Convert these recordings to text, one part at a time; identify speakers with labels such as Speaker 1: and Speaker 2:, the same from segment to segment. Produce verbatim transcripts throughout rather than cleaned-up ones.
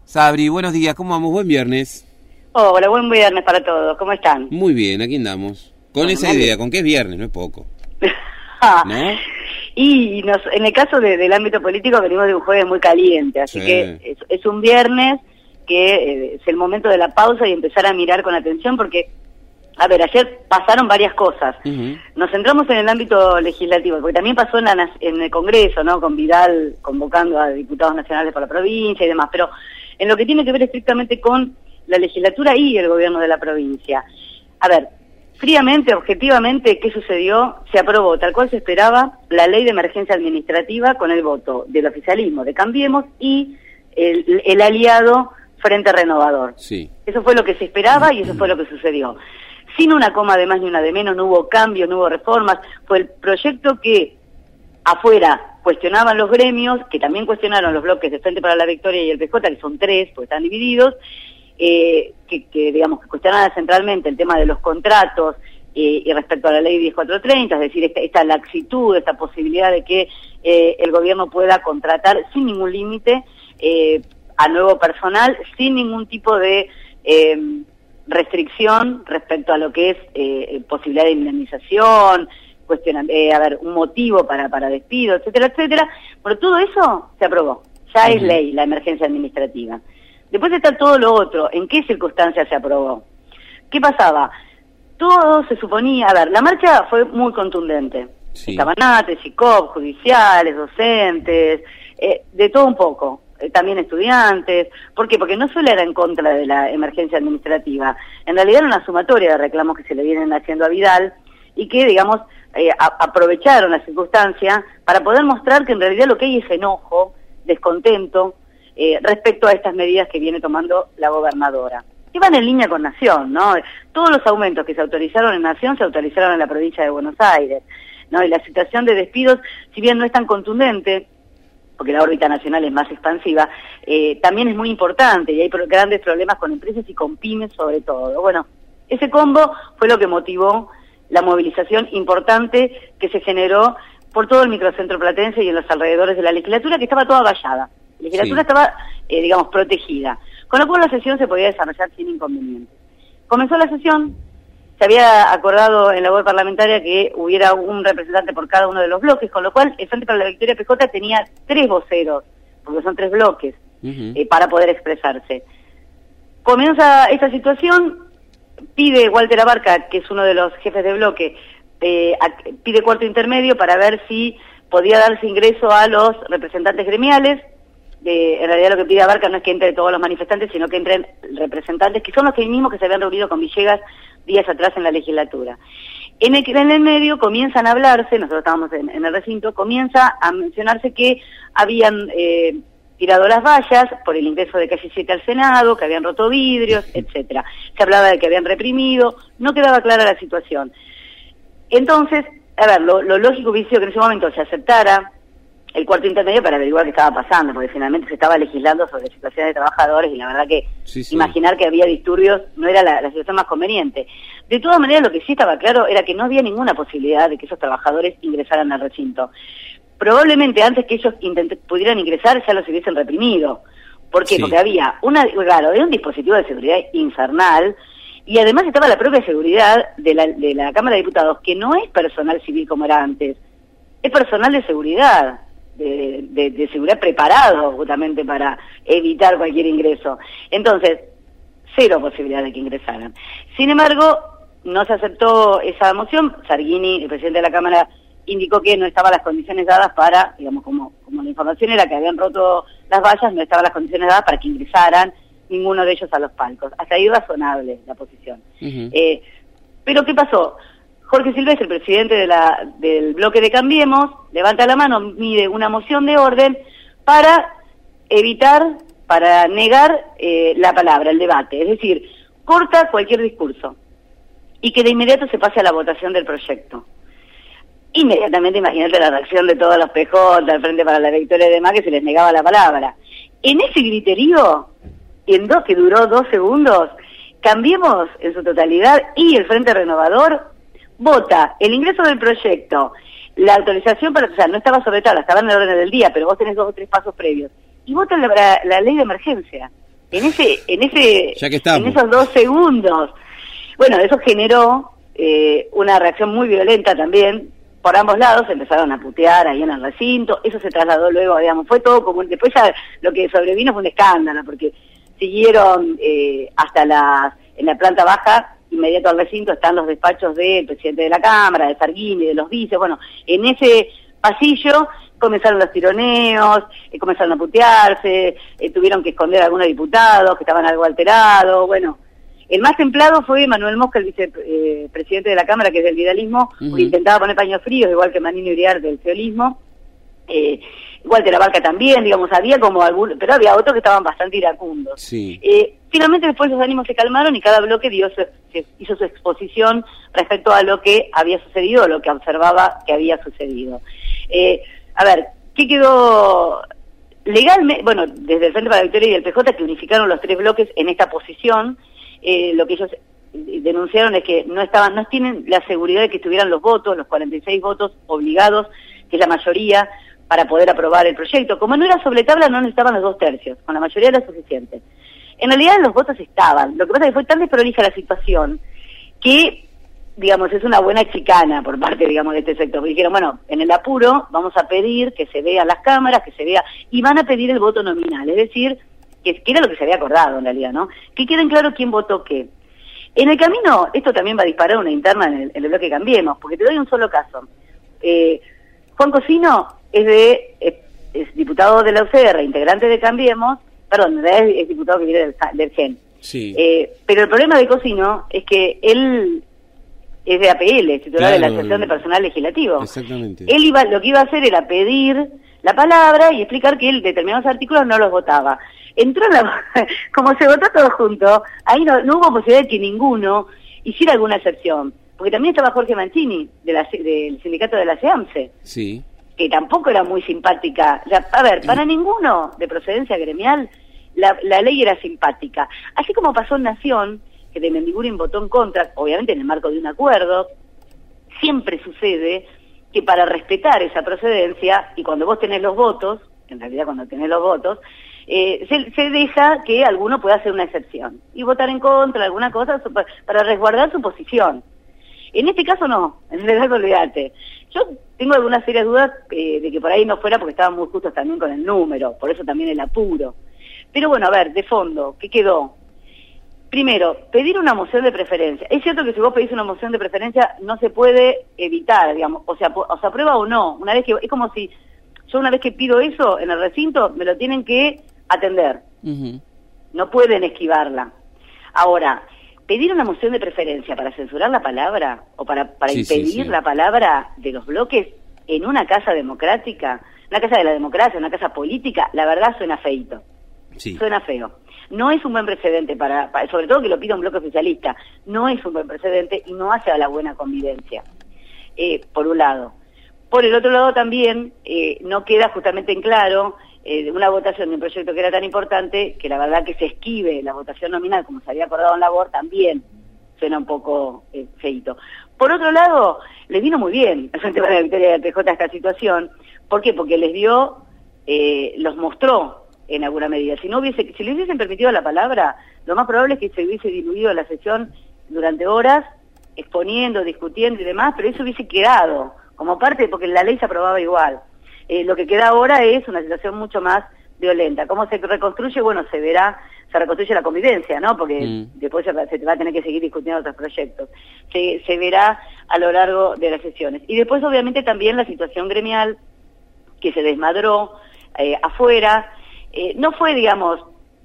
Speaker 1: Sabri, buenos días, ¿cómo vamos? Buen viernes.
Speaker 2: Oh, hola, buen viernes para todos, ¿cómo están?
Speaker 1: Muy bien, aquí andamos. Con bueno, esa idea, con que es viernes, no es poco. ¿No?
Speaker 2: Y nos, en el caso de, del ámbito político venimos de un jueves muy caliente, así sí. que es, es un viernes que eh, es el momento de la pausa y empezar a mirar con atención porque, a ver, ayer pasaron varias cosas. Uh-huh. Nos centramos en el ámbito legislativo, porque también pasó en, la, en el Congreso, ¿no? Con Vidal convocando a diputados nacionales por la provincia y demás, pero en lo que tiene que ver estrictamente con la legislatura y el gobierno de la provincia. A ver, fríamente, objetivamente, ¿qué sucedió? Se aprobó, tal cual se esperaba, la ley de emergencia administrativa con el voto del oficialismo de Cambiemos y el, el aliado Frente Renovador.
Speaker 1: Sí.
Speaker 2: Eso fue lo que se esperaba y eso fue lo que sucedió. Sin una coma de más ni una de menos, no hubo cambios, no hubo reformas, fue el proyecto que afuera cuestionaban los gremios, que también cuestionaron los bloques de Frente para la Victoria y el P J, que son tres, porque están divididos, eh, que, que digamos que cuestionaban centralmente el tema de los contratos eh, y respecto a la ley diez mil cuatrocientos treinta, es decir, esta, esta laxitud, esta posibilidad de que eh, el gobierno pueda contratar sin ningún límite eh, a nuevo personal, sin ningún tipo de eh, restricción respecto a lo que es eh, posibilidad de indemnización, cuestionan, eh, a ver, un motivo para, para despido, etcétera, etcétera. Pero todo eso se aprobó, ya uh-huh. es ley la emergencia administrativa. Después está todo lo otro, ¿en qué circunstancias se aprobó? ¿Qué pasaba? Todo se suponía, a ver, la marcha fue muy contundente. Sí. Estaban ATE, SICOP, judiciales, docentes, eh, de todo un poco. Eh, también estudiantes. ¿Por qué? Porque no solo era en contra de la emergencia administrativa, en realidad era una sumatoria de reclamos que se le vienen haciendo a Vidal y que, digamos, eh, a, aprovecharon la circunstancia para poder mostrar que en realidad lo que hay es enojo, descontento, eh, respecto a estas medidas que viene tomando la gobernadora. Que van en línea con Nación, ¿no? Todos los aumentos que se autorizaron en Nación se autorizaron en la provincia de Buenos Aires, ¿no? Y la situación de despidos, si bien no es tan contundente, porque la órbita nacional es más expansiva, eh, también es muy importante y hay pro- grandes problemas con empresas y con pymes sobre todo. Bueno, ese combo fue lo que motivó la movilización importante que se generó por todo el microcentro platense y en los alrededores de la legislatura, que estaba toda vallada. La legislatura sí. estaba, eh, digamos, protegida. Con lo cual la sesión se podía desarrollar sin inconvenientes. Comenzó la sesión, se había acordado en la web parlamentaria que hubiera un representante por cada uno de los bloques, con lo cual el Frente para la Victoria P J tenía tres voceros, porque son tres bloques, uh-huh. eh, para poder expresarse. Comienza esta situación, pide Walter Abarca, que es uno de los jefes de bloque, eh, a, pide cuarto intermedio para ver si podía darse ingreso a los representantes gremiales. Eh, en realidad lo que pide Abarca no es que entren todos los manifestantes, sino que entren representantes, que son los que mismos que se habían reunido con Villegas días atrás en la legislatura. En el, en el medio comienzan a hablarse, nosotros estábamos en, en el recinto, comienza a mencionarse que habían eh, tirado las vallas por el ingreso de Calle siete al Senado, que habían roto vidrios, etcétera. Se hablaba de que habían reprimido, no quedaba clara la situación. Entonces, a ver, lo, lo lógico hubiese sido que en ese momento se aceptara el cuarto intermedio para averiguar qué estaba pasando, porque finalmente se estaba legislando sobre situaciones de trabajadores y la verdad que sí, sí. imaginar que había disturbios no era la, la situación más conveniente. De todas maneras, lo que sí estaba claro era que no había ninguna posibilidad de que esos trabajadores ingresaran al recinto. Probablemente antes que ellos intent- pudieran ingresar ya los hubiesen reprimido. ¿Por qué? Sí. Porque había una, claro, era un dispositivo de seguridad infernal y además estaba la propia seguridad de la, de la Cámara de Diputados, que no es personal civil como era antes, es personal de seguridad. De, de, de seguridad preparado justamente para evitar cualquier ingreso. Entonces, cero posibilidad de que ingresaran. Sin embargo, no se aceptó esa moción. Sargini, el presidente de la Cámara, indicó que no estaban las condiciones dadas para, digamos, como, como la información era que habían roto las vallas, no estaban las condiciones dadas para que ingresaran ninguno de ellos a los palcos. Hasta ahí razonable la posición. Uh-huh. Eh, pero ¿qué pasó? Jorge Silvestre, el presidente de la, del bloque de Cambiemos, levanta la mano, mide una moción de orden para evitar, para negar eh, la palabra, el debate. Es decir, corta cualquier discurso y que de inmediato se pase a la votación del proyecto. Inmediatamente imagínate la reacción de todos los P J, el Frente para la Victoria y demás, que se les negaba la palabra. En ese griterío, en dos, que duró dos segundos, Cambiemos en su totalidad y el Frente Renovador vota el ingreso del proyecto, la autorización para, o sea, no estaba sobre tabla, estaba en el orden del día, pero vos tenés dos o tres pasos previos, y vota la, la, la ley de emergencia. En ese, en ese,
Speaker 1: ya que estamos.
Speaker 2: en esos dos segundos. Bueno, eso generó eh, una reacción muy violenta también. Por ambos lados empezaron a putear ahí en el recinto, eso se trasladó luego, digamos, fue todo como, después ya lo que sobrevino fue un escándalo, porque siguieron eh, hasta las, en la planta baja, inmediato al recinto, están los despachos del presidente de la Cámara, de Sarguini, de los vices, bueno, en ese pasillo comenzaron los tironeos, eh, comenzaron a putearse, eh, tuvieron que esconder a algunos diputados que estaban algo alterados, bueno. El más templado fue Manuel Mosca, el vicepresidente eh, de la Cámara, que es del vidalismo, uh-huh. que intentaba poner paños fríos, igual que Manino Iriarte del feolismo, eh, igual de la Barca también, digamos, había como algunos, pero había otros que estaban bastante iracundos.
Speaker 1: Sí.
Speaker 2: Eh, finalmente después los ánimos se calmaron y cada bloque dio su, se hizo su exposición respecto a lo que había sucedido, lo que observaba que había sucedido. Eh, a ver, ¿qué quedó legalmente? Bueno, desde el Frente para la Victoria y el P J, que unificaron los tres bloques en esta posición. Eh, lo que ellos denunciaron es que no estaban, no tienen la seguridad de que tuvieran los votos, los cuarenta y seis votos obligados, que es la mayoría, para poder aprobar el proyecto. Como no era sobre tabla, no necesitaban los dos tercios, con la mayoría era suficiente. En realidad los votos estaban, lo que pasa es que fue tan desprolija la situación que, digamos, es una buena chicana por parte, digamos, de este sector. Porque dijeron, bueno, en el apuro vamos a pedir que se vean las cámaras, que se vea, y van a pedir el voto nominal, es decir, que era lo que se había acordado en realidad, ¿no? Que queden claro quién votó qué. En el camino, esto también va a disparar una interna en el, en el bloque Cambiemos, porque te doy un solo caso. Eh, Juan Cosino es de es, es diputado de la U C R, integrante de Cambiemos, perdón, es, es diputado que viene del, del G E N.
Speaker 1: Sí.
Speaker 2: Eh, pero el problema de Cosino es que él es de A P L, titular claro, de la Asociación de Personal Legislativo.
Speaker 1: Exactamente.
Speaker 2: Él iba, lo que iba a hacer era pedir la palabra y explicar que él determinados artículos no los votaba. Entró en la, como se votó todo junto, ahí no, no hubo posibilidad de que ninguno hiciera alguna excepción, porque también estaba Jorge Mancini, de la, del sindicato de la SEAMSE,
Speaker 1: sí.
Speaker 2: que tampoco era muy simpática. O sea, a ver, para ninguno de procedencia gremial, la, la ley era simpática. Así como pasó en Nación, que de Mendiguren votó en contra, obviamente en el marco de un acuerdo, siempre sucede que para respetar esa procedencia, y cuando vos tenés los votos, en realidad cuando tenés los votos, eh, se, se deja que alguno pueda hacer una excepción y votar en contra de alguna cosa para, para resguardar su posición. En este caso no, en realidad olvídate. Yo tengo algunas serias dudas eh, de que por ahí no fuera porque estaban muy justos también con el número, por eso también el apuro. Pero bueno, a ver, de fondo, ¿qué quedó? Primero, pedir una moción de preferencia. Es cierto que si vos pedís una moción de preferencia no se puede evitar, digamos, o sea, o se aprueba o no. Una vez que es como si yo una vez que pido eso en el recinto me lo tienen que atender. Uh-huh. No pueden esquivarla. Ahora, pedir una moción de preferencia para censurar la palabra o para para sí, impedir sí, sí. la palabra de los bloques en una casa democrática, una casa de la democracia, una casa política, la verdad suena feíto. Sí. Suena feo. No es un buen precedente, para, para sobre todo que lo pida un bloque oficialista, no es un buen precedente y no hace a la buena convivencia, eh, por un lado. Por el otro lado también eh, no queda justamente en claro eh, una votación de un proyecto que era tan importante, que la verdad que se esquive la votación nominal, como se había acordado en labor, también suena un poco eh, feito. Por otro lado, les vino muy bien al Frente para la Victoria del P J esta situación. ¿Por qué? Porque les dio, eh, los mostró en alguna medida. Si no hubiese, si le hubiesen permitido la palabra, lo más probable es que se hubiese diluido la sesión durante horas, exponiendo, discutiendo y demás, pero eso hubiese quedado como parte, porque la ley se aprobaba igual. Eh, lo que queda ahora es una situación mucho más violenta. ¿Cómo se reconstruye? Bueno, se verá, se reconstruye la convivencia, ¿no? Porque mm. después se, se va a tener que seguir discutiendo otros proyectos. Se, se verá a lo largo de las sesiones. Y después, obviamente, también la situación gremial, que se desmadró eh, afuera. Eh, no fue, digamos,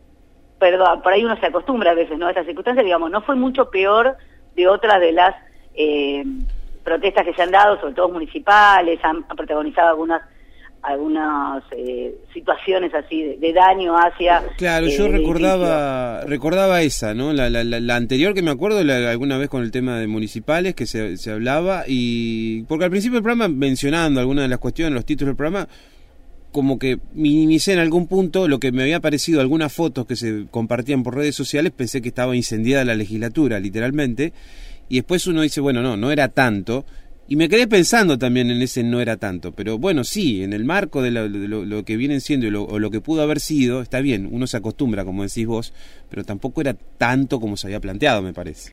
Speaker 2: perdón, por ahí uno se acostumbra a veces, ¿no? A estas circunstancias, digamos, no fue mucho peor de otras de las eh, protestas que se han dado, sobre todo municipales, han, han protagonizado algunas algunas eh, situaciones así de, de daño hacia...
Speaker 1: Claro, eh, yo recordaba recordaba esa, ¿no? La, la, la anterior que me acuerdo, la, alguna vez con el tema de municipales que se, se hablaba, y porque al principio del programa, mencionando algunas de las cuestiones, los títulos del programa, como que minimicé en algún punto lo que me había parecido algunas fotos que se compartían por redes sociales, pensé que estaba incendiada la legislatura, literalmente, y después uno dice, bueno, no, no era tanto, Y me quedé pensando también en ese no era tanto, pero bueno, sí, en el marco de lo, de lo, lo que vienen siendo y lo, o lo que pudo haber sido, está bien, uno se acostumbra, como decís vos, pero tampoco era tanto como se había planteado, me parece.